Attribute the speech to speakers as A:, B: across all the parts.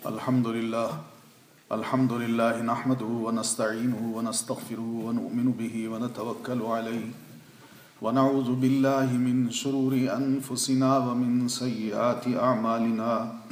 A: الحمد لله نحمده ونستعينه ونستغفره ونؤمن به ونتوكل عليه ونعوذ بالله من شرور أنفسنا ومن سيئات أعمالنا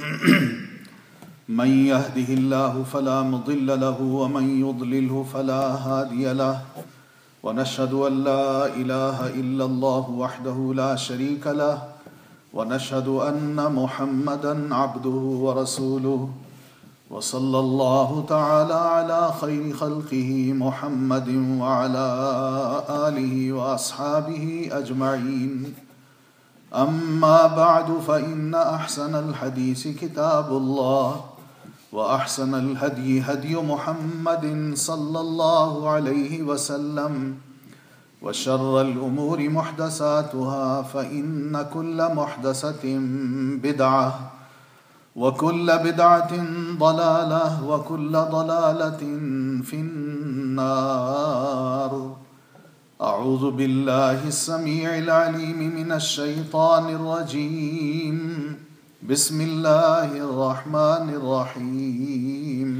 A: من يهده الله فلا مضل له ومن يضلله فلا هادي له ونشهد أن لا إله إلا الله وحده لا شريك له ونشهد أن محمدا عبده ورسوله وصلى الله تعالى على خير خلقه محمد وعلى آله وأصحابه أجمعين أما بعد فإن أحسن الحديث كتاب الله وأحسن الهدي هدي محمد صلى الله عليه وسلم وشر الأمور محدثاتها فإن كل محدثة بدعة وكل بدعة ضلالة وكل ضلالة في النار. أعوذ بالله السميع العليم من الشيطان الرجيم. بسم الله الرحمن الرحيم.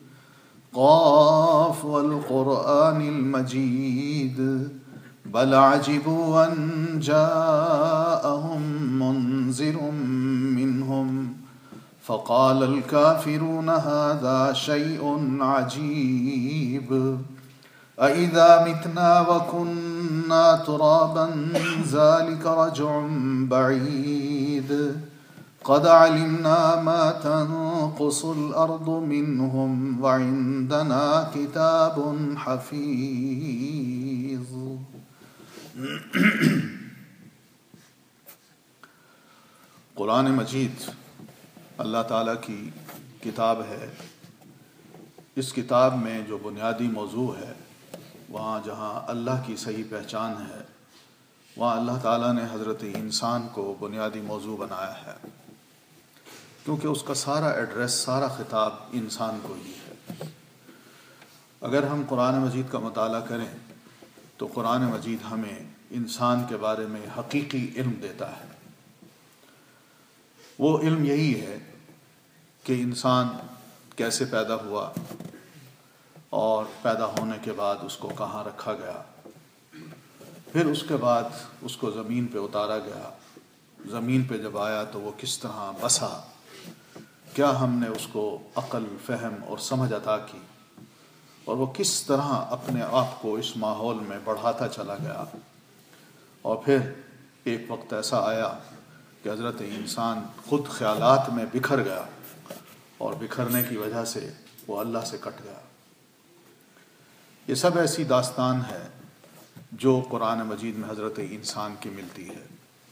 A: قاف والقرآن المجيد بل عجبوا أن جاءهم منذر منهم فقال الكافرون هذا شيء عجيب أإذا متنا وكنا ترابا ذلك رجع بعيد قد علمنا ما تنقص الأرض منهم وعندنا كتاب حفيظ. قرآن مجید اللہ تعالیٰ کی کتاب ہے. اس کتاب میں جو بنیادی موضوع ہے، وہاں جہاں اللہ کی صحیح پہچان ہے، وہاں اللہ تعالیٰ نے حضرت انسان کو بنیادی موضوع بنایا ہے، کیونکہ اس کا سارا ایڈریس، سارا خطاب انسان کو ہی ہے. اگر ہم قرآن مجید کا مطالعہ کریں تو قرآن مجید ہمیں انسان کے بارے میں حقیقی علم دیتا ہے. وہ علم یہی ہے کہ انسان کیسے پیدا ہوا اور پیدا ہونے کے بعد اس کو کہاں رکھا گیا، پھر اس کے بعد اس کو زمین پہ اتارا گیا. زمین پہ جب آیا تو وہ کس طرح بسا، کیا ہم نے اس کو عقل، فہم اور سمجھ عطا کی، اور وہ کس طرح اپنے آپ کو اس ماحول میں بڑھاتا چلا گیا. اور پھر ایک وقت ایسا آیا کہ حضرت انسان خود خیالات میں بکھر گیا، اور بکھرنے کی وجہ سے وہ اللہ سے کٹ گیا. یہ سب ایسی داستان ہے جو قرآن مجید میں حضرت انسان کی ملتی ہے.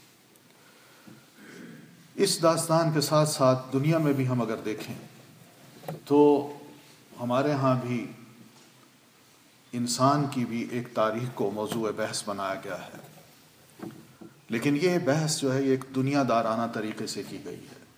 A: اس داستان کے ساتھ ساتھ دنیا میں بھی ہم اگر دیکھیں تو ہمارے ہاں بھی انسان کی بھی ایک تاریخ کو موضوع بحث بنایا گیا ہے، لیکن یہ بحث جو ہے یہ ایک دنیا دارانہ طریقے سے کی گئی ہے،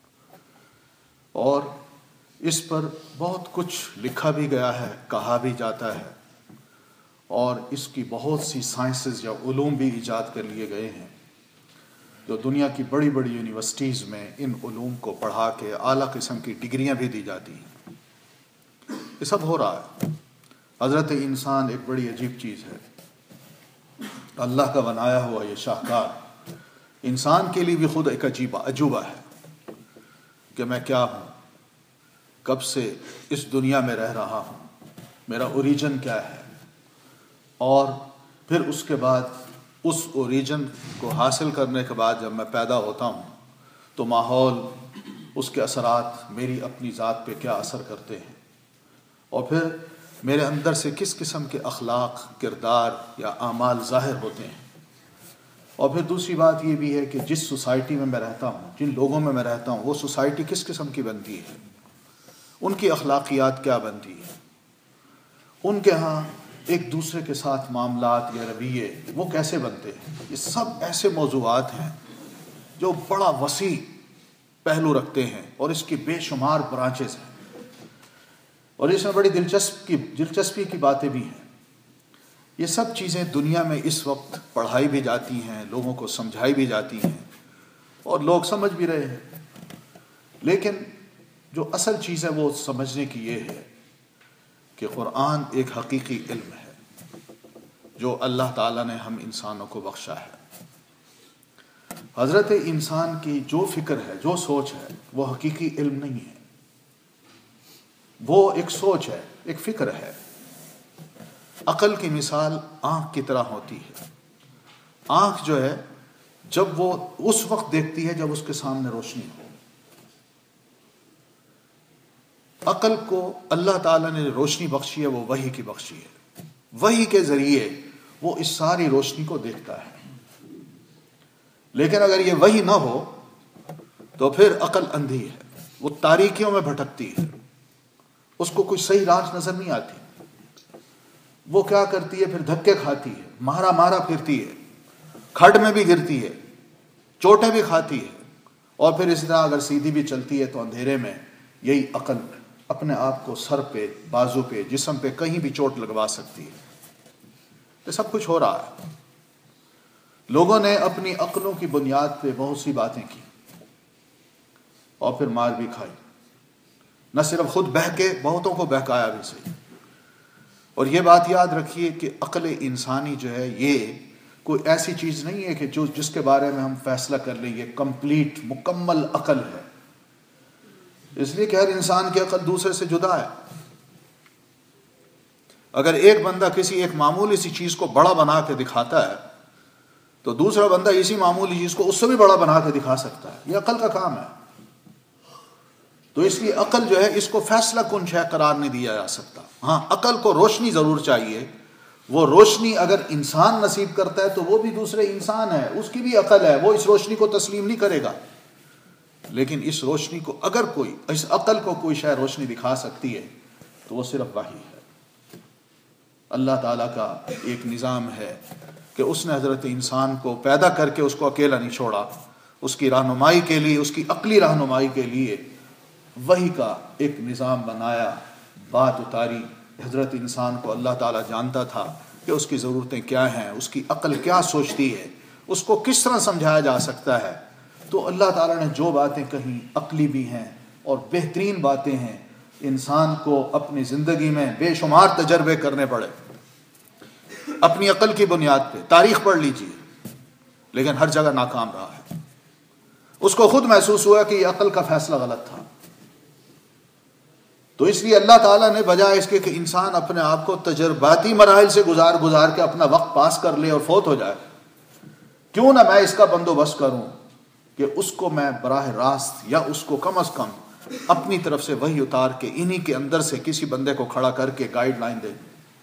A: اور اس پر بہت کچھ لکھا بھی گیا ہے، کہا بھی جاتا ہے، اور اس کی بہت سی سائنسز یا علوم بھی ایجاد کر لیے گئے ہیں، جو دنیا کی بڑی بڑی یونیورسٹیز میں ان علوم کو پڑھا کے اعلیٰ قسم کی ڈگریاں بھی دی جاتی ہیں. یہ سب ہو رہا ہے. حضرت انسان ایک بڑی عجیب چیز ہے، اللہ کا بنایا ہوا یہ شاہکار انسان کے لیے بھی خود ایک عجوبہ ہے کہ میں کیا ہوں، کب سے اس دنیا میں رہ رہا ہوں، میرا اوریجن کیا ہے، اور پھر اس کے بعد اس اوریجن کو حاصل کرنے کے بعد جب میں پیدا ہوتا ہوں تو ماحول، اس کے اثرات میری اپنی ذات پہ کیا اثر کرتے ہیں، اور پھر میرے اندر سے کس قسم کے اخلاق، کردار یا اعمال ظاہر ہوتے ہیں. اور پھر دوسری بات یہ بھی ہے کہ جس سوسائٹی میں میں رہتا ہوں، جن لوگوں میں رہتا ہوں، وہ سوسائٹی کس قسم کی بنتی ہے، ان کی اخلاقیات کیا بنتی ہے، ان کے ہاں ایک دوسرے کے ساتھ معاملات یا رویے وہ کیسے بنتے ہیں. یہ سب ایسے موضوعات ہیں جو بڑا وسیع پہلو رکھتے ہیں، اور اس کی بے شمار برانچز ہیں، اور اس میں بڑی دلچسپی کی باتیں بھی ہیں. یہ سب چیزیں دنیا میں اس وقت پڑھائی بھی جاتی ہیں، لوگوں کو سمجھائی بھی جاتی ہیں، اور لوگ سمجھ بھی رہے ہیں. لیکن جو اصل چیز ہے وہ سمجھنے کی یہ ہے کہ قرآن ایک حقیقی علم ہے جو اللہ تعالیٰ نے ہم انسانوں کو بخشا ہے۔ حضرت انسان کی جو فکر ہے، جو سوچ ہے، وہ حقیقی علم نہیں ہے، وہ ایک سوچ ہے، ایک فکر ہے۔ عقل کی مثال آنکھ کی طرح ہوتی ہے۔ آنکھ جو ہے جب وہ اس وقت دیکھتی ہے جب اس کے سامنے روشنی ہو۔ عقل کو اللہ تعالیٰ نے روشنی بخشی ہے، وہ وحی کی بخشی ہے۔ وحی کے ذریعے وہ اس ساری روشنی کو دیکھتا ہے۔ لیکن اگر یہ وحی نہ ہو تو پھر عقل اندھی ہے، وہ تاریکیوں میں بھٹکتی ہے، اس کو کوئی صحیح راہ نظر نہیں آتی۔ وہ کیا کرتی ہے؟ پھر دھکے کھاتی ہے، مارا پھرتی ہے، کھڈ میں بھی گرتی ہے، چوٹیں بھی کھاتی ہے، اور پھر اس طرح اگر سیدھی بھی چلتی ہے تو اندھیرے میں یہی عقل اپنے آپ کو سر پہ، بازو پہ، جسم پہ کہیں بھی چوٹ لگوا سکتی ہے۔ یہ سب کچھ ہو رہا ہے۔ لوگوں نے اپنی عقلوں کی بنیاد پہ بہت سی باتیں کی اور پھر مار بھی کھائی، نہ صرف خود بہکے، بہتوں کو بہکایا بھی صحیح۔ اور یہ بات یاد رکھیے کہ عقل انسانی جو ہے یہ کوئی ایسی چیز نہیں ہے کہ جس کے بارے میں ہم فیصلہ کر لیں یہ کمپلیٹ مکمل عقل ہے، اس لیے کہ ہر انسان کی عقل دوسرے سے جدا ہے۔ اگر ایک بندہ کسی ایک معمولی سی چیز کو بڑا بنا کے دکھاتا ہے تو دوسرا بندہ اسی معمولی چیز کو اس سے بھی بڑا بنا کے دکھا سکتا ہے۔ یہ عقل کا کام ہے۔ تو اس لیے عقل جو ہے اس کو فیصلہ کن شے قرار نہیں دیا جا سکتا۔ ہاں، عقل کو روشنی ضرور چاہیے۔ وہ روشنی اگر انسان نصیب کرتا ہے تو وہ بھی دوسرے انسان ہے، اس کی بھی عقل ہے، وہ اس روشنی کو تسلیم نہیں کرے گا۔ لیکن اس روشنی کو اگر کوئی، اس عقل کو کوئی شے روشنی دکھا سکتی ہے تو وہ صرف وحی ہے۔ اللہ تعالیٰ کا ایک نظام ہے کہ اس نے حضرت انسان کو پیدا کر کے اس کو اکیلا نہیں چھوڑا، اس کی رہنمائی کے لیے، اس کی عقلی رہنمائی کے لیے وحی کا ایک نظام بنایا، بات اتاری۔ حضرت انسان کو اللہ تعالیٰ جانتا تھا کہ اس کی ضرورتیں کیا ہیں، اس کی عقل کیا سوچتی ہے، اس کو کس طرح سمجھایا جا سکتا ہے۔ تو اللہ تعالیٰ نے جو باتیں کہیں عقلی بھی ہیں اور بہترین باتیں ہیں، انسان کو اپنی زندگی میں بے شمار تجربے کرنے پڑے اپنی عقل کی بنیاد پہ۔ تاریخ پڑھ لیجیے، لیکن ہر جگہ ناکام رہا ہے۔ اس کو خود محسوس ہوا کہ یہ عقل کا فیصلہ غلط تھا۔ تو اس لیے اللہ تعالیٰ نے بجائے اس کے کہ انسان اپنے آپ کو تجرباتی مراحل سے گزار کے اپنا وقت پاس کر لے اور فوت ہو جائے، کیوں نہ میں اس کا بندوبست کروں کہ اس کو میں براہ راست یا اس کو کم از کم اپنی طرف سے وحی اتار کے انہی کے اندر سے کسی بندے کو کھڑا کر کے گائیڈ لائن دے۔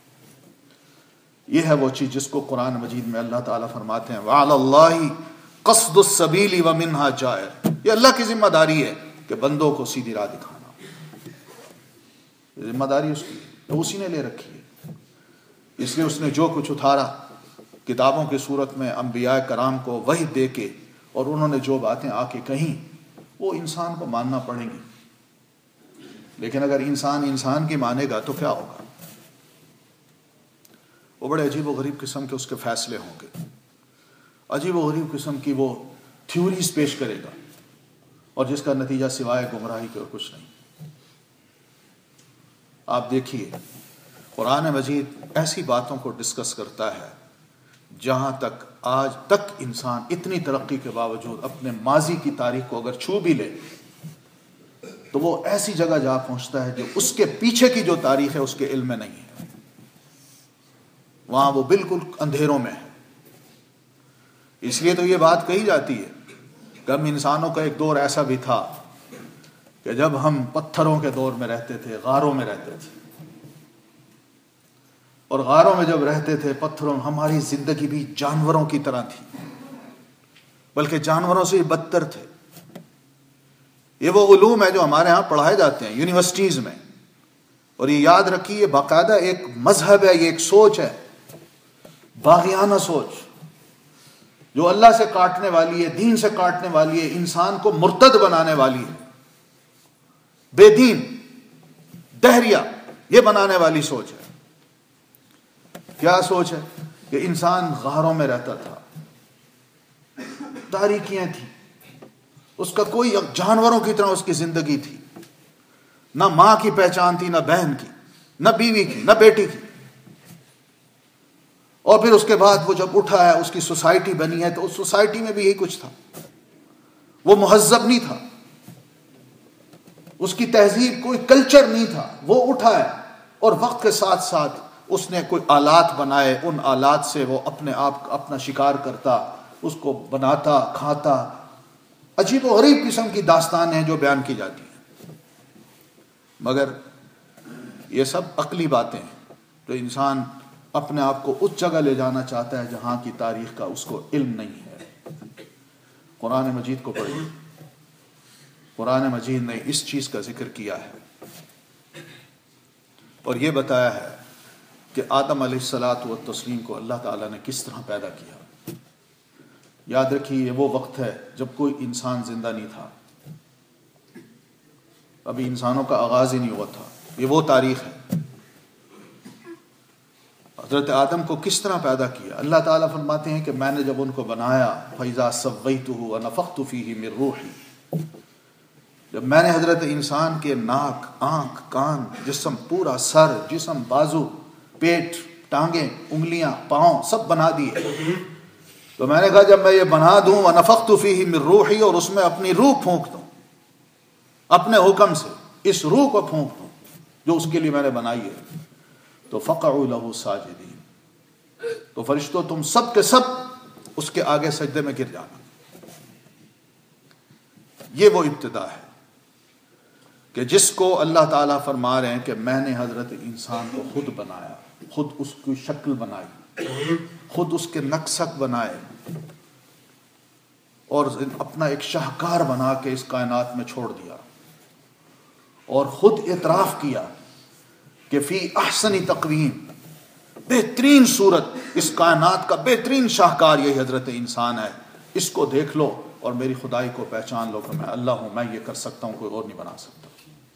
A: یہ ہے وہ چیز جس کو قرآن مجید میں اللہ تعالیٰ فرماتے ہیں وَعَلَى اللَّهِ قَصْدُ السَّبِيلِ وَمِنْهَا جَائِرٌ۔ یہ اللہ کی ذمہ داری ہے کہ بندوں کو سیدھی راہ دکھانا، ذمہ داری اس کی تو اسی نے لے رکھی ہے۔ اس لیے اس نے جو کچھ اتارا کتابوں کی صورت میں انبیاء کرام کو وحی دے کے، اور انہوں نے جو باتیں آ کے کہیں وہ انسان کو ماننا پڑیں گی۔ لیکن اگر انسان کی مانے گا تو کیا ہوگا؟ وہ بڑے عجیب و غریب قسم کے اس کے فیصلے ہوں گے، عجیب و غریب قسم کی وہ تھیوریز پیش کرے گا، اور جس کا نتیجہ سوائے گمراہی کے اور کچھ نہیں۔ آپ دیکھیے قرآن مجید ایسی باتوں کو ڈسکس کرتا ہے جہاں تک آج تک انسان اتنی ترقی کے باوجود اپنے ماضی کی تاریخ کو اگر چھو بھی لے تو وہ ایسی جگہ جا پہنچتا ہے جو اس کے پیچھے کی جو تاریخ ہے اس کے علم میں نہیں ہے، وہاں وہ بالکل اندھیروں میں ہے۔ اس لیے تو یہ بات کہی جاتی ہے کہ ہم انسانوں کا ایک دور ایسا بھی تھا کہ جب ہم پتھروں کے دور میں رہتے تھے، غاروں میں رہتے تھے، اور غاروں میں جب رہتے تھے پتھروں، ہماری زندگی بھی جانوروں کی طرح تھی، بلکہ جانوروں سے بدتر تھے۔ یہ وہ علوم ہے جو ہمارے ہاں پڑھائے جاتے ہیں یونیورسٹیز میں، اور یہ یاد رکھیے یہ باقاعدہ ایک مذہب ہے، یہ ایک سوچ ہے، باغیانہ سوچ جو اللہ سے کاٹنے والی ہے، دین سے کاٹنے والی ہے، انسان کو مرتد بنانے والی ہے، بے دین دہریہ یہ بنانے والی سوچ ہے۔ کیا سوچ ہے؟ کہ انسان غاروں میں رہتا تھا، تاریکیاں تھیں، اس کا کوئی جانوروں کی طرح اس کی زندگی تھی، نہ ماں کی پہچان تھی، نہ بہن کی، نہ بیوی کی، نہ بیٹی کی. اور پھر اس کے بعد وہ جب اٹھا ہے، اس کی سوسائٹی بنی ہے، تو اس سوسائٹی میں بھی یہی کچھ تھا. وہ مہذب نہیں تھا، اس کی تہذیب کوئی کلچر نہیں تھا. وہ اٹھا ہے اور وقت کے ساتھ ساتھ اس نے کوئی آلات بنائے، ان آلات سے وہ اپنے آپ اپنا شکار کرتا، اس کو بناتا، کھاتا. عجیب و غریب قسم کی داستان ہیں جو بیان کی جاتی ہیں. مگر یہ سب عقلی باتیں ہیں. تو انسان اپنے آپ کو اس جگہ لے جانا چاہتا ہے جہاں کی تاریخ کا اس کو علم نہیں ہے. قرآن مجید کو پڑھیں. قرآن مجید نے اس چیز کا ذکر کیا ہے اور یہ بتایا ہے کہ آدم علیہ الصلاۃ والتسلیم کو اللہ تعالیٰ نے کس طرح پیدا کیا. یاد رکھیے یہ وہ وقت ہے جب کوئی انسان زندہ نہیں تھا، ابھی انسانوں کا آغاز ہی نہیں ہوا تھا. یہ وہ تاریخ ہے. حضرت آدم کو کس طرح پیدا کیا. اللہ تعالیٰ فرماتے ہیں کہ میں نے جب ان کو بنایا، فَإِذَا سَوَّيْتُهُ وَنَفَخْتُ فِيهِ مِن رُوحِي، جب میں نے حضرت انسان کے ناک، آنکھ، کان، جسم، پورا سر، جسم، بازو، پیٹ، ٹانگیں، انگلیاں، پاؤں سب بنا دیے، تو میں نے کہا جب میں یہ بنا دوں، وَنَفَخْتُ فِيهِ مِن رُوحِي، اور اس میں اپنی روح پھونک دوں، اپنے حکم سے اس روح کو پھونک دوں جو اس کے لیے میں نے بنائی ہے، تو فَقَعُوا لَهُ سَاجِدِينَ، تو فرشتوں تم سب کے سب اس کے آگے سجدے میں گر جانا. یہ وہ ابتدا ہے کہ جس کو اللہ تعالیٰ فرما رہے ہیں کہ میں نے حضرت انسان کو خود بنایا، خود اس کی شکل بنائی، خود اس کے نقشق بنائے، اور اپنا ایک شاہکار بنا کے اس کائنات میں چھوڑ دیا، اور خود اعتراف کیا کہ فی احسن تقویم، بہترین صورت، اس کائنات کا بہترین شاہکار یہی حضرت انسان ہے، اس کو دیکھ لو اور میری خدائی کو پہچان لو کہ میں اللہ ہوں، میں یہ کر سکتا ہوں، کوئی اور نہیں بنا سکتا.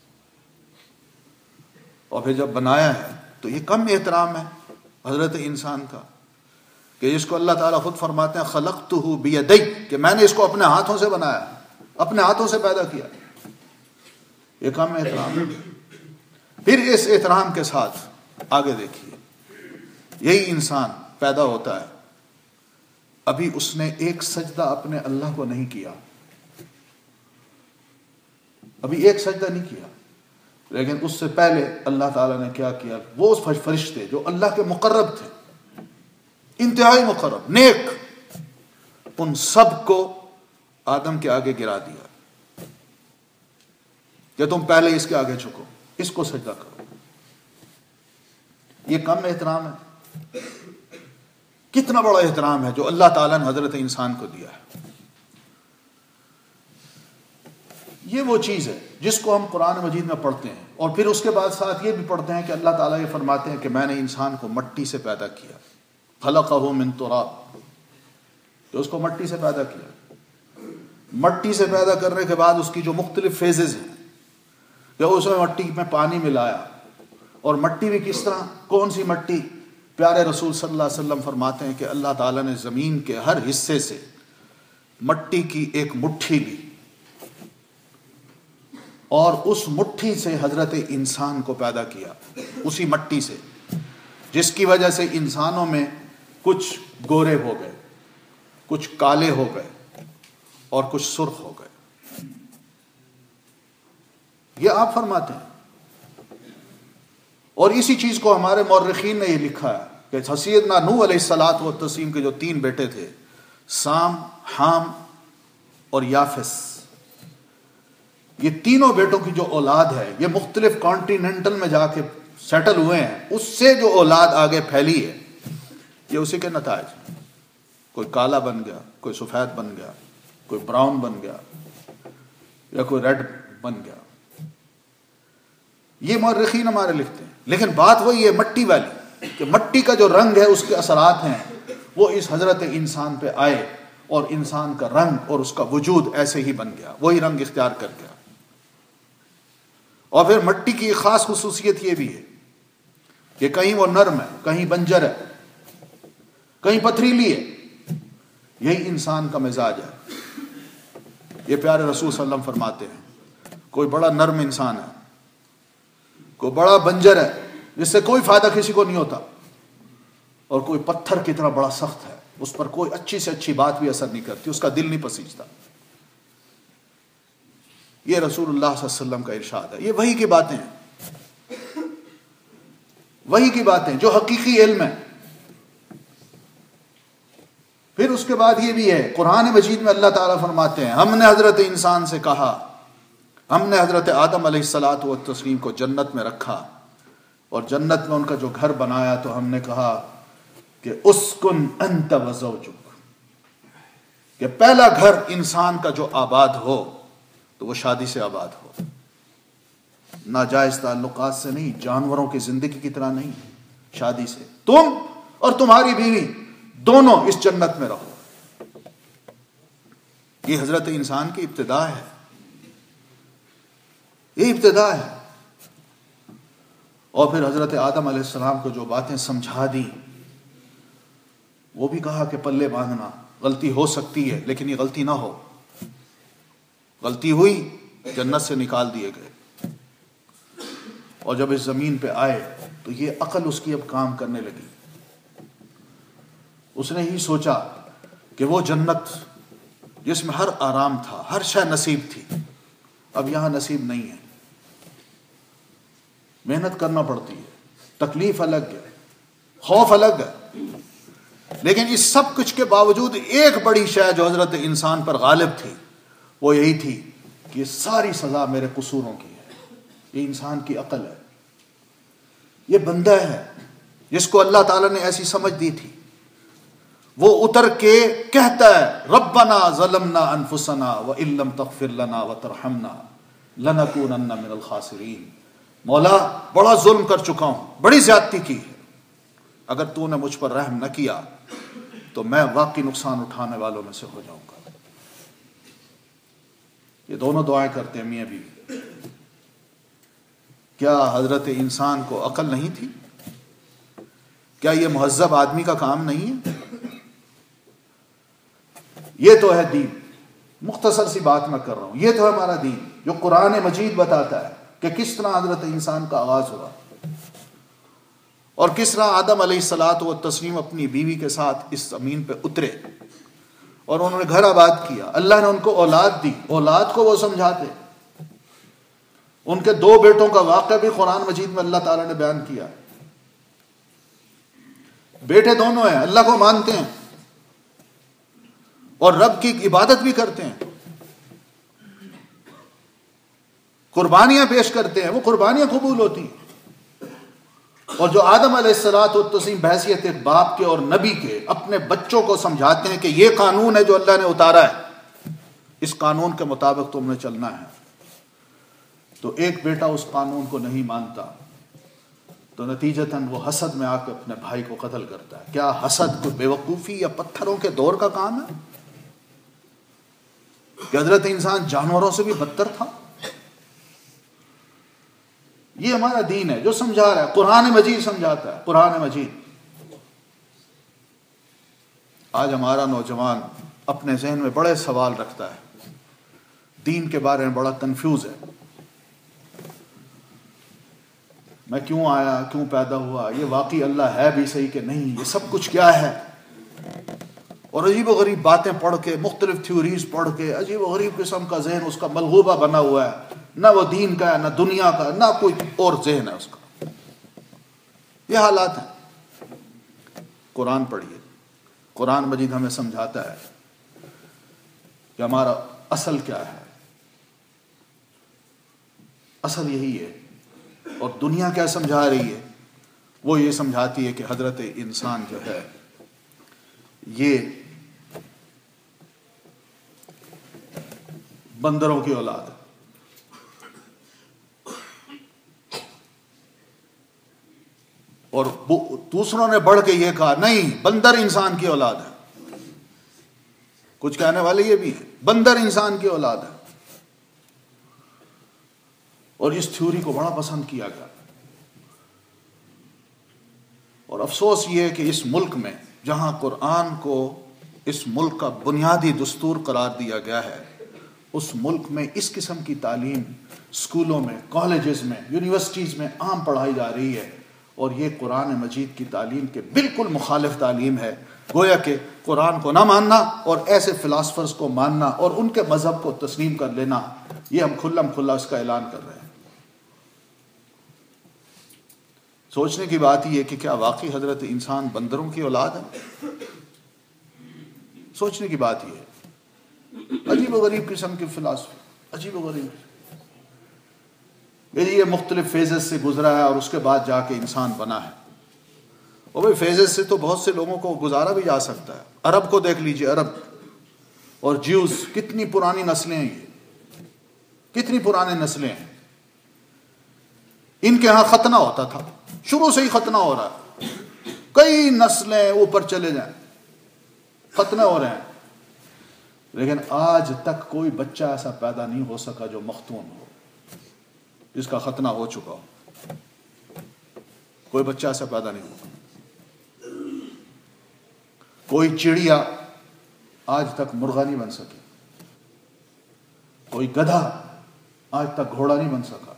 A: اور پھر جب بنایا ہے تو یہ کم احترام ہے حضرت انسان کا کہ جس کو اللہ تعالیٰ خود فرماتے ہیں خلقتہ بیدی، کہ میں نے اس کو اپنے ہاتھوں سے بنایا، اپنے ہاتھوں سے پیدا کیا. یہ کم احترام ہے. پھر اس احترام کے ساتھ آگے دیکھیے، یہی انسان پیدا ہوتا ہے، ابھی اس نے ایک سجدہ اپنے اللہ کو نہیں کیا، ابھی ایک سجدہ نہیں کیا، لیکن اس سے پہلے اللہ تعالیٰ نے کیا کیا، وہ فرشتے جو اللہ کے مقرب تھے، انتہائی مقرب، نیک، ان سب کو آدم کے آگے گرا دیا کہ تم پہلے اس کے آگے جھکو، اس کو سجدہ کرو. یہ کم احترام ہے؟ کتنا بڑا احترام ہے جو اللہ تعالیٰ نے حضرت انسان کو دیا ہے. یہ وہ چیز ہے جس کو ہم قرآن مجید میں پڑھتے ہیں، اور پھر اس کے بعد ساتھ یہ بھی پڑھتے ہیں کہ اللہ تعالیٰ یہ فرماتے ہیں کہ میں نے انسان کو مٹی سے پیدا کیا، خلقہ من تراب، تو اس کو مٹی سے پیدا کیا. مٹی سے پیدا کرنے کے بعد اس کی جو مختلف فیزز ہیں، کہ اس میں مٹی میں پانی ملایا، اور مٹی بھی کس طرح، کون سی مٹی؟ پیارے رسول صلی اللہ علیہ وسلم فرماتے ہیں کہ اللہ تعالیٰ نے زمین کے ہر حصے سے مٹی کی ایک مٹھی لی، اور اس مٹھی سے حضرت انسان کو پیدا کیا، اسی مٹی سے، جس کی وجہ سے انسانوں میں کچھ گورے ہو گئے، کچھ کالے ہو گئے، اور کچھ سرخ ہو گئے. یہ آپ فرماتے ہیں. اور اسی چیز کو ہمارے مورخین نے یہ لکھا ہے کہ سیدنا نوح علیہ الصلاۃ والتسلیم کے جو 3 بیٹے تھے، سام، حام اور یافس، یہ تینوں بیٹوں کی جو اولاد ہے، یہ مختلف کانٹیننٹل میں جا کے سیٹل ہوئے ہیں، اس سے جو اولاد آگے پھیلی ہے، یہ اسی کے نتائج. کوئی کالا بن گیا، کوئی سفید بن گیا، کوئی براؤن بن گیا، یا کوئی ریڈ بن گیا. یہ مورخین ہمارے لکھتے ہیں. لیکن بات وہی ہے مٹی والی، کہ مٹی کا جو رنگ ہے، اس کے اثرات ہیں، وہ اس حضرت انسان پہ آئے، اور انسان کا رنگ اور اس کا وجود ایسے ہی بن گیا، وہی رنگ اختیار کر گیا. اور پھر مٹی کی ایک خاص خصوصیت یہ بھی ہے کہ کہیں وہ نرم ہے، کہیں بنجر ہے، کہیں پتھریلی ہے. یہی انسان کا مزاج ہے. یہ پیارے رسول صلی اللہ علیہ وسلم فرماتے ہیں، کوئی بڑا نرم انسان ہے، کوئی بڑا بنجر ہے جس سے کوئی فائدہ کسی کو نہیں ہوتا، اور کوئی پتھر کی طرح بڑا سخت ہے، اس پر کوئی اچھی سے اچھی بات بھی اثر نہیں کرتی، اس کا دل نہیں پسیجتا۔ یہ رسول اللہ صلی اللہ علیہ وسلم کا ارشاد ہے۔ یہ وحی کی باتیں ہیں، وحی کی باتیں جو حقیقی علم ہے۔ پھر اس کے بعد یہ بھی ہے، قرآن مجید میں اللہ تعالیٰ فرماتے ہیں ہم نے حضرت انسان سے کہا، ہم نے حضرت آدم علیہ الصلاۃ والتسلیم کو جنت میں رکھا اور جنت میں ان کا جو گھر بنایا تو ہم نے کہا کہ اسکن انت وزوجک، کہ پہلا گھر انسان کا جو آباد ہو تو وہ شادی سے آباد ہو، ناجائز تعلقات سے نہیں، جانوروں کی زندگی کی طرح نہیں، شادی سے۔ تم اور تمہاری بیوی دونوں اس جنت میں رہو۔ یہ حضرت انسان کی ابتدا ہے، یہ ابتدا ہے۔ اور پھر حضرت آدم علیہ السلام کو جو باتیں سمجھا دی، وہ بھی کہا کہ پلے باندھنا، غلطی ہو سکتی ہے لیکن یہ غلطی نہ ہو۔ غلطی ہوئی، جنت سے نکال دیے گئے، اور جب اس زمین پہ آئے تو یہ عقل اس کی اب کام کرنے لگی۔ اس نے ہی سوچا کہ وہ جنت جس میں ہر آرام تھا، ہر شے نصیب تھی، اب یہاں نصیب نہیں ہے، محنت کرنا پڑتی ہے، تکلیف الگ ہے، خوف الگ ہے، لیکن اس سب کچھ کے باوجود ایک بڑی شے جو حضرت انسان پر غالب تھی وہ یہی تھی کہ یہ ساری سزا میرے قصوروں کی ہے۔ یہ انسان کی عقل ہے، یہ بندہ ہے جس کو اللہ تعالیٰ نے ایسی سمجھ دی تھی، وہ اتر کے کہتا ہے ربنا ظلمنا انفسنا وان لم تغفر لنا وترحمنا لنکونن من الخاسرین، مولا بڑا ظلم کر چکا ہوں، بڑی زیادتی کی ہے، اگر تو نے مجھ پر رحم نہ کیا تو میں واقعی نقصان اٹھانے والوں میں سے ہو جاؤں گا۔ یہ دونوں دعائیں کرتے ہیں میاں بیوی۔ کیا حضرت انسان کو عقل نہیں تھی؟ کیا یہ مہذب آدمی کا کام نہیں ہے؟ یہ تو ہے دین، مختصر سی بات میں کر رہا ہوں، یہ تو ہے ہمارا دین جو قرآن مجید بتاتا ہے کہ کس طرح حضرت انسان کا آغاز ہوا اور کس طرح آدم علیہ الصلاۃ والتسلیم اپنی بیوی کے ساتھ اس زمین پہ اترے اور انہوں نے گھر آباد کیا۔ اللہ نے ان کو اولاد دی، اولاد کو وہ سمجھاتے۔ ان کے 2 بیٹوں کا واقعہ بھی قرآن مجید میں اللہ تعالیٰ نے بیان کیا۔ بیٹے دونوں ہیں، اللہ کو مانتے ہیں اور رب کی عبادت بھی کرتے ہیں، قربانیاں پیش کرتے ہیں، وہ قربانیاں قبول ہوتی ہیں۔ اور جو آدم علیہ الصلاۃ والتسلیم بحیثیت ایک باپ کے اور نبی کے اپنے بچوں کو سمجھاتے ہیں کہ یہ قانون ہے جو اللہ نے اتارا ہے، اس قانون کے مطابق تم نے چلنا ہے، تو ایک بیٹا اس قانون کو نہیں مانتا تو نتیجتاً وہ حسد میں آ کے اپنے بھائی کو قتل کرتا ہے۔ کیا حسد کوئی بیوقوفی یا پتھروں کے دور کا کام ہے؟ کہ حضرت انسان جانوروں سے بھی بدتر تھا؟ یہ ہمارا دین ہے جو سمجھا رہا ہے، قرآن مجید سمجھاتا ہے، قرآن مجید۔ آج ہمارا نوجوان اپنے ذہن میں بڑے سوال رکھتا ہے، دین کے بارے میں بڑا کنفیوز ہے، میں کیوں آیا، کیوں پیدا ہوا، یہ واقعی اللہ ہے بھی صحیح کہ نہیں، یہ سب کچھ کیا ہے، اور عجیب و غریب باتیں پڑھ کے، مختلف تھیوریز پڑھ کے عجیب و غریب قسم کا ذہن اس کا ملغوبہ بنا ہوا ہے، نہ وہ دین کا ہے، نہ دنیا کا، نہ کوئی اور ذہن ہے اس کا۔ یہ حالات ہیں۔ قرآن پڑھیے، قرآن مجید ہمیں سمجھاتا ہے کہ ہمارا اصل کیا ہے، اصل یہی ہے۔ اور دنیا کیا سمجھا رہی ہے؟ وہ یہ سمجھاتی ہے کہ حضرت انسان جو ہے یہ بندروں کی اولاد ہے، اور دوسروں نے بڑھ کے یہ کہا نہیں، بندر انسان کی اولاد ہے۔ کچھ کہنے والے یہ بھی ہے بندر انسان کی اولاد ہے، اور اس تھیوری کو بڑا پسند کیا گیا۔ اور افسوس یہ ہے کہ اس ملک میں جہاں قرآن کو اس ملک کا بنیادی دستور قرار دیا گیا ہے، اس ملک میں اس قسم کی تعلیم اسکولوں میں، کالجز میں، یونیورسٹیز میں عام پڑھائی جا رہی ہے، اور یہ قرآن مجید کی تعلیم کے بالکل مخالف تعلیم ہے. گویا کہ قرآن کو نہ ماننا اور ایسے فلاسفرز کو ماننا اور ان کے مذہب کو تسلیم کر لینا، یہ ہم کھلم کھلا اس کا اعلان کر رہے ہیں. سوچنے کی بات یہ ہے کہ کیا واقعی حضرت انسان بندروں کی اولاد ہے؟ سوچنے کی بات یہ ہے. عجیب و غریب قسم کی فلاسفی، عجیب و غریب. یہ مختلف فیزز سے گزرا ہے اور اس کے بعد جا کے انسان بنا ہے. اور بھائی فیزز سے تو بہت سے لوگوں کو گزارا بھی جا سکتا ہے. عرب کو دیکھ لیجئے، عرب اور جیوز، کتنی پرانی نسلیں ہیں، یہ کتنی پرانے نسلیں ہیں. ان کے ہاں ختنہ ہوتا تھا، شروع سے ہی ختنہ ہو رہا ہے، کئی نسلیں اوپر چلے جائیں ختنہ ہو رہے ہیں. لیکن آج تک کوئی بچہ ایسا پیدا نہیں ہو سکا جو مختون ہو، جس کا ختنہ ہو چکا ہو. کوئی بچہ ایسا پیدا نہیں ہو. کوئی چڑیا آج تک مرغا نہیں بن سکی، کوئی گدھا آج تک گھوڑا نہیں بن سکا.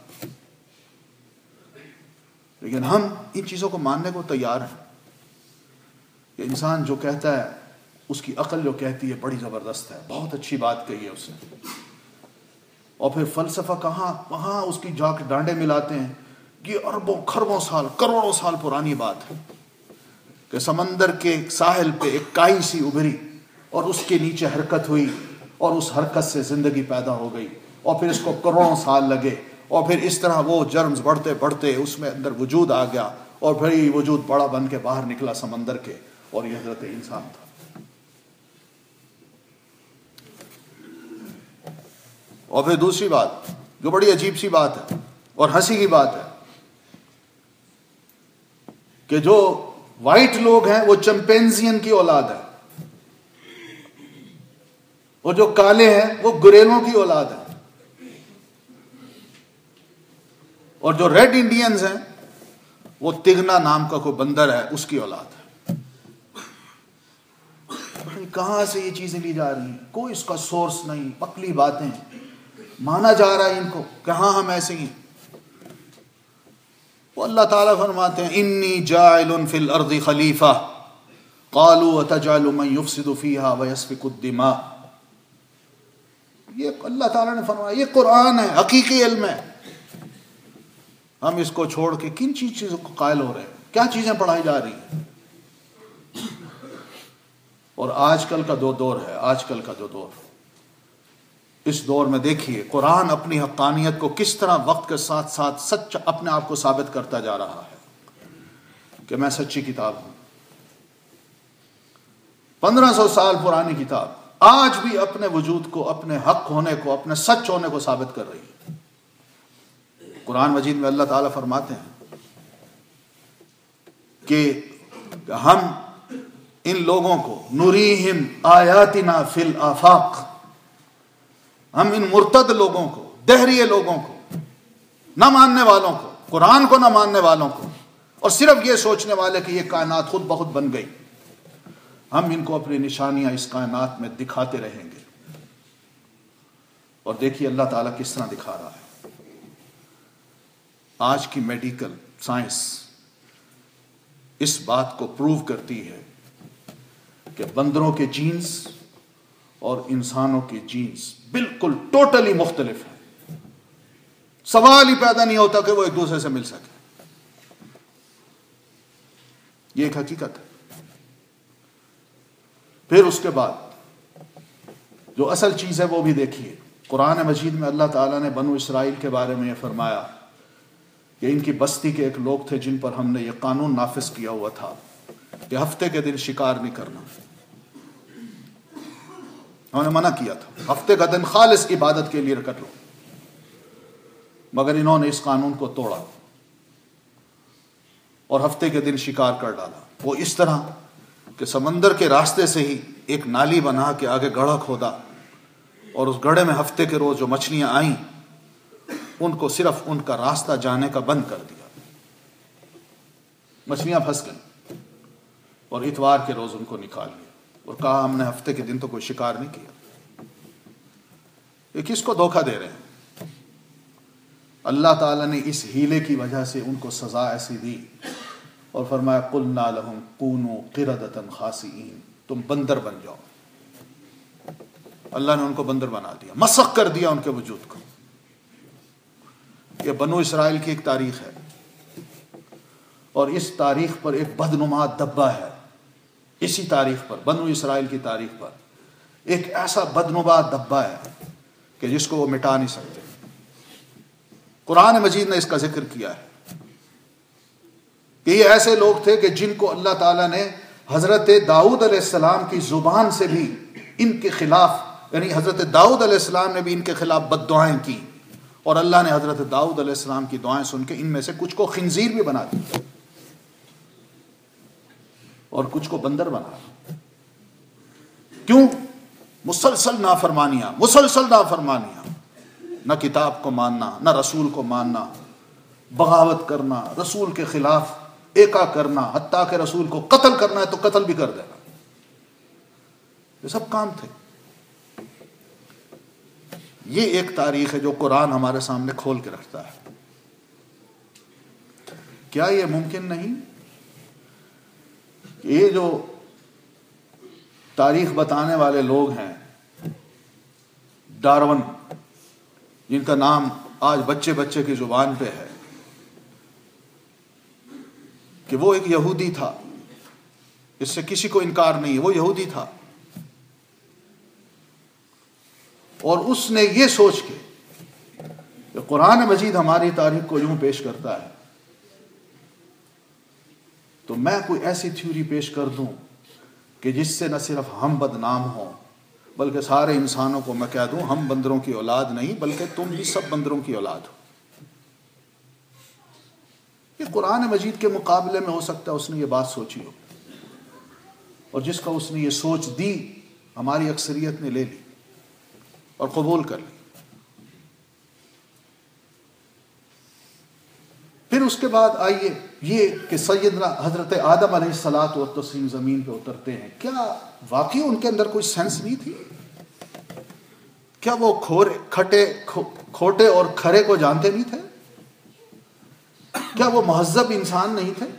A: لیکن ہم ان چیزوں کو ماننے کو تیار ہیں کہ انسان جو کہتا ہے، اس کی عقل جو کہتی ہے بڑی زبردست ہے، بہت اچھی بات کہی ہے اس نے. اور پھر فلسفہ کہاں وہاں اس کی جا کے ڈانڈے ملاتے ہیں. یہ اربوں کھربوں سال، کروڑوں سال پرانی بات ہے کہ سمندر کے ساحل پہ ایک کائی سی ابھری اور اس کے نیچے حرکت ہوئی اور اس حرکت سے زندگی پیدا ہو گئی، اور پھر اس کو کروڑوں سال لگے، اور پھر اس طرح وہ جرمز بڑھتے بڑھتے اس میں اندر وجود آ گیا، اور پھر یہ وجود بڑا بن کے باہر نکلا سمندر کے، اور یہ حضرت انسان تھا. اور پھر دوسری بات جو بڑی عجیب سی بات ہے اور ہنسی کی بات ہے کہ جو وائٹ لوگ ہیں وہ چمپینزین کی اولاد ہے، اور جو کالے ہیں وہ گریلوں کی اولاد ہے، اور جو ریڈ انڈینز ہیں وہ تگنا نام کا کوئی بندر ہے، اس کی اولاد ہے. کہاں سے یہ چیزیں لی جا رہی ہیں؟ کوئی اس کا سورس نہیں، پکلی باتیں مانا جا رہا ہے ان کو کہ ہاں ہم ایسے ہی. وہ اللہ تعالیٰ فرماتے ہیں انی جاعل فی الارض خلیفہ قالوا وتجعل من یفسد فیہا ویسفک الدماء. یہ اللہ تعالیٰ نے فرمایا، یہ قرآن ہے، حقیقی علم ہے. ہم اس کو چھوڑ کے کن چیزوں کو قائل ہو رہے ہیں؟ کیا چیزیں پڑھائی جا رہی ہیں؟ اور آج کل کا جو دور ہے، آج کل کا جو دور، اس دور میں دیکھیے قرآن اپنی حقانیت کو کس طرح وقت کے ساتھ ساتھ سچ اپنے آپ کو ثابت کرتا جا رہا ہے کہ میں سچی کتاب ہوں. 1500 سال پرانی کتاب آج بھی اپنے وجود کو، اپنے حق ہونے کو، اپنے سچ ہونے کو ثابت کر رہی ہے. قرآن مجید میں اللہ تعالیٰ فرماتے ہیں کہ ہم ان لوگوں کو نریہم آیاتنا فی الآفاق، ہم ان مرتد لوگوں کو، دہریے لوگوں کو، نہ ماننے والوں کو، قرآن کو نہ ماننے والوں کو، اور صرف یہ سوچنے والے کہ یہ کائنات خود بخود بن گئی، ہم ان کو اپنی نشانیاں اس کائنات میں دکھاتے رہیں گے. اور دیکھیے اللہ تعالیٰ کس طرح دکھا رہا ہے. آج کی میڈیکل سائنس اس بات کو پروو کرتی ہے کہ بندروں کے جینز اور انسانوں کے جینز بالکل ٹوٹلی مختلف ہیں. سوال ہی پیدا نہیں ہوتا کہ وہ ایک دوسرے سے مل سکے. یہ ایک حقیقت ہے. پھر اس کے بعد جو اصل چیز ہے وہ بھی دیکھیے. قرآن مجید میں اللہ تعالیٰ نے بنو اسرائیل کے بارے میں یہ فرمایا کہ ان کی بستی کے ایک لوگ تھے جن پر ہم نے یہ قانون نافذ کیا ہوا تھا کہ ہفتے کے دن شکار نہیں کرنا. انہوں نے منع کیا تھا ہفتے کا دن خالص عبادت کے لیے کر لو، مگر انہوں نے اس قانون کو توڑا اور ہفتے کے دن شکار کر ڈالا. وہ اس طرح کہ سمندر کے راستے سے ہی ایک نالی بنا کے آگے گڑھا کھودا، اور اس گڑھے میں ہفتے کے روز جو مچھلیاں آئیں ان کو صرف ان کا راستہ جانے کا بند کر دیا. مچھلیاں پھنس گئیں اور اتوار کے روز ان کو نکال لیا اور کہا ہم نے ہفتے کے دن تو کوئی شکار نہیں کیا. یہ کس کو دھوکہ دے رہے ہیں؟ اللہ تعالیٰ نے اس ہیلے کی وجہ سے ان کو سزا ایسی دی اور فرمایا قلنا لہم کونوا قردۃ خاسئین، تم بندر بن جاؤ۔ اللہ نے ان کو بندر بنا دیا، مسخ کر دیا ان کے وجود کو۔ یہ بنو اسرائیل کی ایک تاریخ ہے، اور اس تاریخ پر ایک بدنما دبا ہے۔ اسی تاریخ پر، بنو اسرائیل کی تاریخ پر ایک ایسا بدنما دبا ہے کہ جس کو وہ مٹا نہیں سکتے۔ قرآن مجید نے اس کا ذکر کیا ہے کہ یہ ایسے لوگ تھے کہ جن کو اللہ تعالیٰ نے حضرت داؤد علیہ السلام کی زبان سے بھی ان کے خلاف، یعنی حضرت داؤد علیہ السلام نے بھی ان کے خلاف بد دعائیں کی، اور اللہ نے حضرت داؤد علیہ السلام کی دعائیں سن کے ان میں سے کچھ کو خنزیر بھی بنا دیا اور کچھ کو بندر بنا دیا۔ کیوں؟ مسلسل نافرمانیاں، مسلسل نافرمانیاں، نہ کتاب کو ماننا، نہ رسول کو ماننا، بغاوت کرنا، رسول کے خلاف ایکا کرنا، حتیٰ کہ رسول کو قتل کرنا ہے تو قتل بھی کر دینا، یہ سب کام تھے۔ یہ ایک تاریخ ہے جو قرآن ہمارے سامنے کھول کے رکھتا ہے۔ کیا یہ ممکن نہیں کہ یہ جو تاریخ بتانے والے لوگ ہیں، ڈارون، جن کا نام آج بچے بچے کی زبان پہ ہے، کہ وہ ایک یہودی تھا، اس سے کسی کو انکار نہیں ہے، وہ یہودی تھا، اور اس نے یہ سوچ کے کہ قرآن مجید ہماری تاریخ کو یوں پیش کرتا ہے تو میں کوئی ایسی تھیوری پیش کر دوں کہ جس سے نہ صرف ہم بدنام ہوں بلکہ سارے انسانوں کو میں کہہ دوں ہم بندروں کی اولاد نہیں بلکہ تم بھی سب بندروں کی اولاد ہو۔ یہ قرآن مجید کے مقابلے میں ہو سکتا ہے اس نے یہ بات سوچی ہو، اور جس کا اس نے یہ سوچ دی ہماری اکثریت نے لے لی اور قبول کر لی۔ پھر اس کے بعد آئیے یہ کہ سیدنا حضرت آدم علیہ الصلاۃ والتسلیم زمین پہ اترتے ہیں، کیا واقعی ان کے اندر کوئی سینس نہیں تھی؟ کیا وہ کھوٹے اور کھرے کو جانتے نہیں تھے؟ کیا وہ مہذب انسان نہیں تھے؟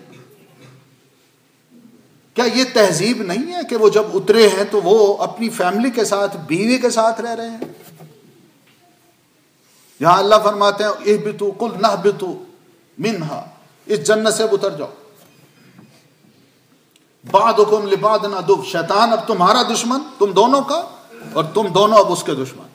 A: کیا یہ تہذیب نہیں ہے کہ وہ جب اترے ہیں تو وہ اپنی فیملی کے ساتھ، بیوی کے ساتھ رہ رہے ہیں؟ یہاں اللہ فرماتے ہیں اہبطوا قل نہبطوا منہا، اس جنت سے اتر جاؤ، بعضکم لبعض عدو، شیطان اب تمہارا دشمن، تم دونوں کا، اور تم دونوں اب اس کے دشمن۔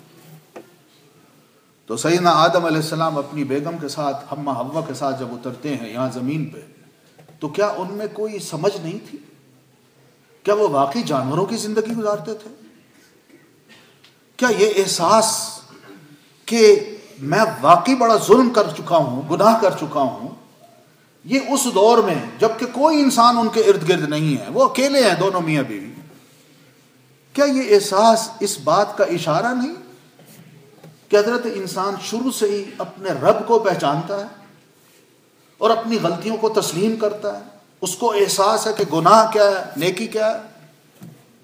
A: تو سیدنا آدم علیہ السلام اپنی بیگم کے ساتھ، حما حوا کے ساتھ جب اترتے ہیں یہاں زمین پہ، تو کیا ان میں کوئی سمجھ نہیں تھی؟ کیا وہ واقعی جانوروں کی زندگی گزارتے تھے؟ کیا یہ احساس کہ میں واقعی بڑا ظلم کر چکا ہوں، گناہ کر چکا ہوں، یہ اس دور میں جبکہ کوئی انسان ان کے ارد گرد نہیں ہے، وہ اکیلے ہیں دونوں میاں بیوی، کیا یہ احساس اس بات کا اشارہ نہیں کہ حضرت انسان شروع سے ہی اپنے رب کو پہچانتا ہے اور اپنی غلطیوں کو تسلیم کرتا ہے، اس کو احساس ہے کہ گناہ کیا ہے، نیکی کیا ہے؟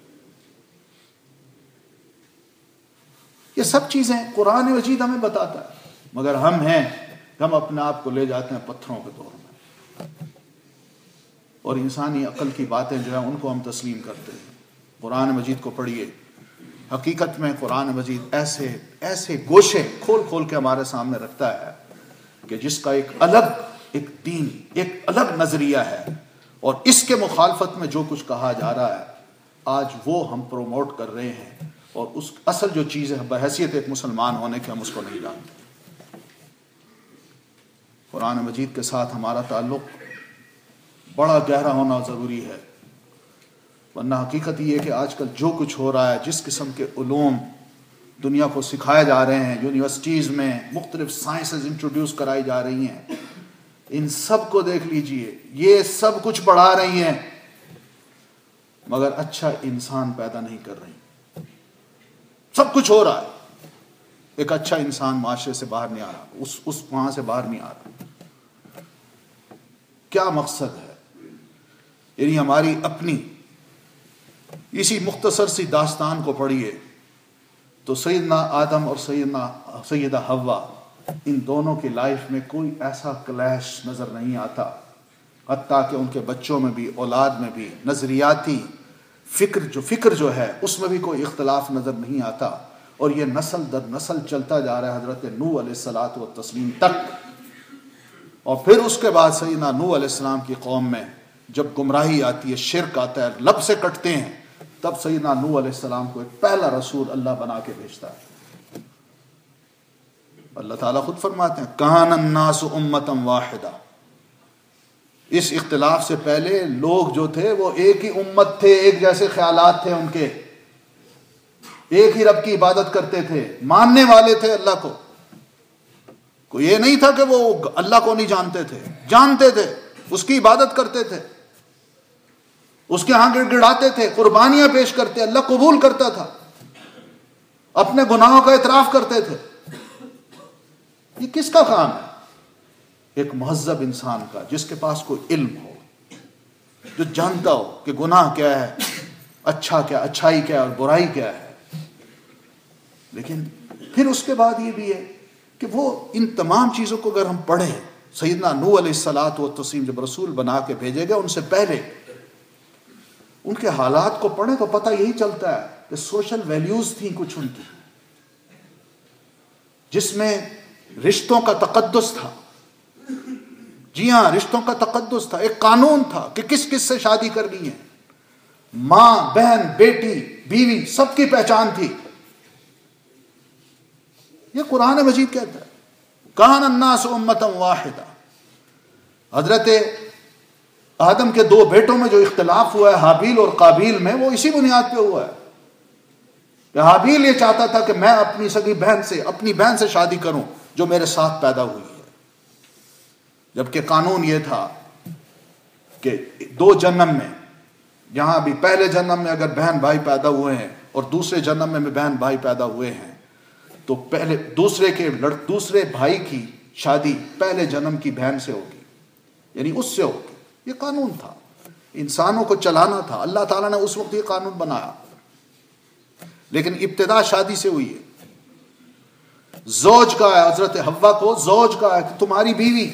A: یہ سب چیزیں قرآن مجید ہمیں بتاتا ہے، مگر ہم اپنے آپ کو لے جاتے ہیں پتھروں کے دور میں، اور انسانی عقل کی باتیں جو ہیں ان کو ہم تسلیم کرتے ہیں۔ قرآن مجید کو پڑھیے، حقیقت میں قرآن مجید ایسے گوشے کھول کھول کے ہمارے سامنے رکھتا ہے کہ جس کا ایک دین، ایک الگ نظریہ ہے، اور اس کے مخالفت میں جو کچھ کہا جا رہا ہے آج وہ ہم پروموٹ کر رہے ہیں، اور اس اصل جو چیز ہے بحیثیت ایک مسلمان ہونے کے ہم اس کو نہیں جانتے۔ قرآن مجید کے ساتھ ہمارا تعلق بڑا گہرا ہونا ضروری ہے، ورنہ حقیقت یہ ہے کہ آج کل جو کچھ ہو رہا ہے، جس قسم کے علوم دنیا کو سکھائے جا رہے ہیں، یونیورسٹیز میں مختلف سائنسز انٹروڈیوس کرائی جا رہی ہیں، ان سب کو دیکھ لیجئے، یہ سب کچھ پڑھا رہی ہیں مگر اچھا انسان پیدا نہیں کر رہی۔ سب کچھ ہو رہا ہے، ایک اچھا انسان معاشرے سے باہر نہیں آ رہا، اس وہاں سے باہر نہیں آ رہا۔ کیا مقصد ہے؟ یعنی ہماری اپنی اسی مختصر سی داستان کو پڑھیے تو سیدنا آدم اور سیدہ حوا، ان دونوں کی لائف میں کوئی ایسا کلیش نظر نہیں آتا، حتیٰ کہ ان کے بچوں میں بھی، اولاد میں بھی، نظریاتی فکر جو ہے اس میں بھی کوئی اختلاف نظر نہیں آتا، اور یہ نسل در نسل چلتا جا رہا ہے حضرت نوح علیہ الصلوۃ والتسلیم تک۔ اور پھر اس کے بعد سیدنا نوح علیہ السلام کی قوم میں جب گمراہی آتی ہے، شرک آتا ہے، لب سے کٹتے ہیں، تب سیدنا نوح علیہ السلام کو ایک پہلا رسول اللہ بنا کے بھیجتا ہے۔ اللہ تعالیٰ خود فرماتے ہیں کان الناس امۃ واحدہ، اس اختلاف سے پہلے لوگ جو تھے وہ ایک ہی امت تھے، ایک جیسے خیالات تھے ان کے، ایک ہی رب کی عبادت کرتے تھے، ماننے والے تھے اللہ کو۔ کوئی یہ نہیں تھا کہ وہ اللہ کو نہیں جانتے تھے، جانتے تھے، اس کی عبادت کرتے تھے، اس کے ہاں گڑ گڑاتے تھے، قربانیاں پیش کرتے، اللہ قبول کرتا تھا، اپنے گناہوں کا اعتراف کرتے تھے۔ یہ کس کا کام ہے؟ ایک مہذب انسان کا، جس کے پاس کوئی علم ہو، جو جانتا ہو کہ گناہ کیا ہے، اچھا کیا، اچھائی کیا ہے اور برائی کیا ہے۔ لیکن پھر اس کے بعد یہ بھی ہے کہ وہ ان تمام چیزوں کو اگر ہم پڑھیں، سیدنا نوح علیہ الصلوۃ والتسلیم جب رسول بنا کے بھیجے گئے، ان سے پہلے ان کے حالات کو پڑھیں تو پتہ یہی چلتا ہے کہ سوشل ویلیوز تھیں کچھ ان کی، جس میں رشتوں کا تقدس تھا۔ جی ہاں، رشتوں کا تقدس تھا، ایک قانون تھا کہ کس کس سے شادی کرنی ہے، ماں، بہن، بیٹی، بیوی، سب کی پہچان تھی۔ یہ قرآن مجید کہتا ہے کان الناس امۃ واحدہ۔ حضرت آدم کے دو بیٹوں میں جو اختلاف ہوا ہے حابیل اور قابیل میں، وہ اسی بنیاد پہ ہوا ہے کہ حابیل یہ چاہتا تھا کہ میں اپنی سگی بہن سے، اپنی بہن سے شادی کروں جو میرے ساتھ پیدا ہوئی ہے، جبکہ قانون یہ تھا کہ دو جنم میں، یہاں بھی پہلے جنم میں اگر بہن بھائی پیدا ہوئے ہیں اور دوسرے جنم میں بہن بھائی پیدا ہوئے ہیں تو پہلے دوسرے بھائی کی شادی پہلے جنم کی بہن سے ہوگی، یعنی اس سے ہوگی۔ یہ قانون تھا، انسانوں کو چلانا تھا، اللہ تعالیٰ نے اس وقت یہ قانون بنایا، لیکن ابتدا شادی سے ہوئی ہے۔ زوج کا ہے، حضرت حوا کو زوج کا ہے کہ تمہاری بیوی،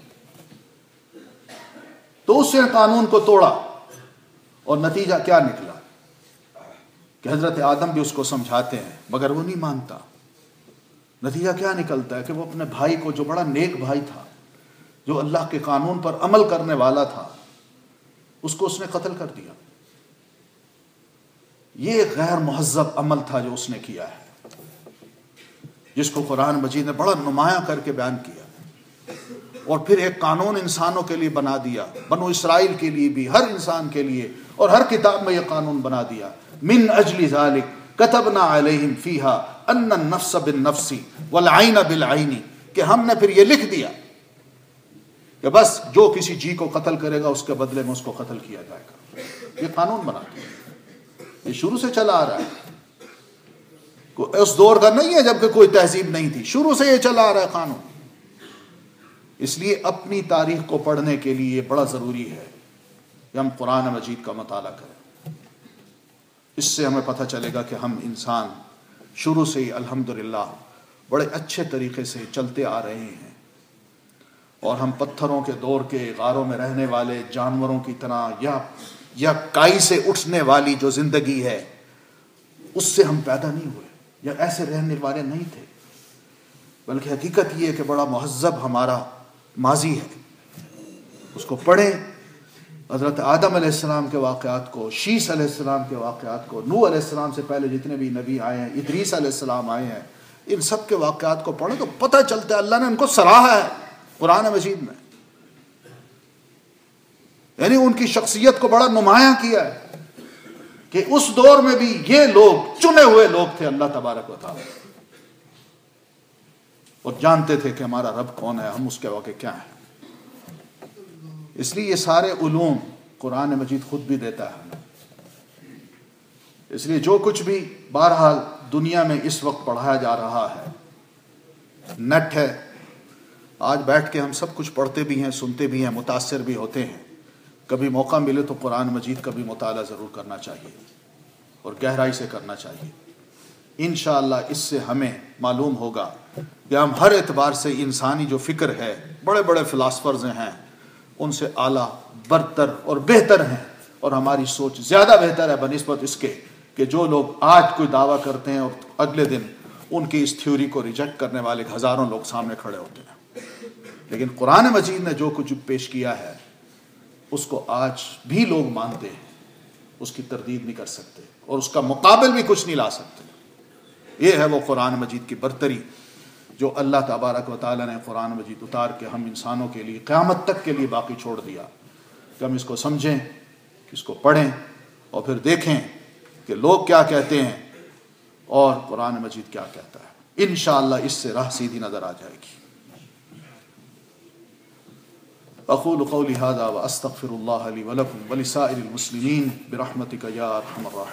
A: تو اس نے قانون کو توڑا، اور نتیجہ کیا نکلا کہ حضرت آدم بھی اس کو سمجھاتے ہیں مگر وہ نہیں مانتا۔ نتیجہ کیا نکلتا ہے کہ وہ اپنے بھائی کو، جو بڑا نیک بھائی تھا، جو اللہ کے قانون پر عمل کرنے والا تھا، اس کو اس نے قتل کر دیا۔ یہ غیر مہذب عمل تھا جو اس نے کیا ہے، جس کو قرآن مجید نے بڑا نمایاں کر کے بیان کیا، اور پھر ایک قانون انسانوں کے لیے بنا دیا، بنو اسرائیل کے لیے بھی، ہر انسان کے لیے، اور ہر کتاب میں یہ قانون بنا دیا۔ من اجل ذالک کتبنا علیہم فیہا ان النفس بالنفس والعین بالعین، کہ ہم نے پھر یہ لکھ دیا کہ بس جو کسی جی کو قتل کرے گا اس کے بدلے میں اس کو قتل کیا جائے گا۔ یہ قانون بنا دیا، یہ شروع سے چلا آ رہا ہے، اس دور کا نہیں ہے جب کہ کوئی تہذیب نہیں تھی، شروع سے یہ چلا آ رہا ہے قانون۔ اس لیے اپنی تاریخ کو پڑھنے کے لیے بڑا ضروری ہے کہ ہم قرآن مجید کا مطالعہ کریں۔ اس سے ہمیں پتہ چلے گا کہ ہم انسان شروع سے ہی الحمدللہ بڑے اچھے طریقے سے چلتے آ رہے ہیں، اور ہم پتھروں کے دور کے غاروں میں رہنے والے جانوروں کی طرح یا کائی سے اٹھنے والی جو زندگی ہے اس سے ہم پیدا نہیں ہوئے، یا ایسے رہنے والے نہیں تھے، بلکہ حقیقت یہ ہے کہ بڑا مہذب ہمارا ماضی ہے۔ اس کو پڑھیں، حضرت آدم علیہ السلام کے واقعات کو، شیس علیہ السلام کے واقعات کو، نوح علیہ السلام سے پہلے جتنے بھی نبی آئے ہیں، ادریس علیہ السلام آئے ہیں، ان سب کے واقعات کو پڑھیں تو پتہ چلتا ہے اللہ نے ان کو سراہا ہے قرآن مجید میں، یعنی ان کی شخصیت کو بڑا نمایاں کیا ہے کہ اس دور میں بھی یہ لوگ چنے ہوئے لوگ تھے اللہ تبارک و تعالی، اور جانتے تھے کہ ہمارا رب کون ہے، ہم اس کے واقع کیا ہیں۔ اس لیے یہ سارے علوم قرآن مجید خود بھی دیتا ہے ہمیں۔ اس لیے جو کچھ بھی بہرحال دنیا میں اس وقت پڑھایا جا رہا ہے، نیٹ ہے، آج بیٹھ کے ہم سب کچھ پڑھتے بھی ہیں، سنتے بھی ہیں، متاثر بھی ہوتے ہیں۔ کبھی موقع ملے تو قرآن مجید کا بھی مطالعہ ضرور کرنا چاہیے، اور گہرائی سے کرنا چاہیے۔ انشاءاللہ اس سے ہمیں معلوم ہوگا کہ ہم ہر اعتبار سے انسانی جو فکر ہے، بڑے بڑے فلاسفرز ہیں ان سے اعلیٰ، برتر اور بہتر ہیں، اور ہماری سوچ زیادہ بہتر ہے بنسبت اس کے کہ جو لوگ آج کوئی دعویٰ کرتے ہیں اور اگلے دن ان کی اس تھیوری کو ریجیکٹ کرنے والے ہزاروں لوگ سامنے کھڑے ہوتے ہیں۔ لیکن قرآن مجید نے جو کچھ پیش کیا ہے اس کو آج بھی لوگ مانتے ہیں، اس کی تردید نہیں کر سکتے اور اس کا مقابل بھی کچھ نہیں لا سکتے۔ یہ ہے وہ قرآن مجید کی برتری جو اللہ تبارک و تعالیٰ نے قرآن مجید اتار کے ہم انسانوں کے لیے قیامت تک کے لیے باقی چھوڑ دیا، کہ ہم اس کو سمجھیں، اس کو پڑھیں اور پھر دیکھیں کہ لوگ کیا کہتے ہیں اور قرآن مجید کیا کہتا ہے۔ انشاءاللہ اس سے راہ سیدھی نظر آ جائے گی۔ اقول قولی ھذا واستغفر اللہ لی ولکم ولسائر المسلمین برحمتک یا ارحم الراحمین۔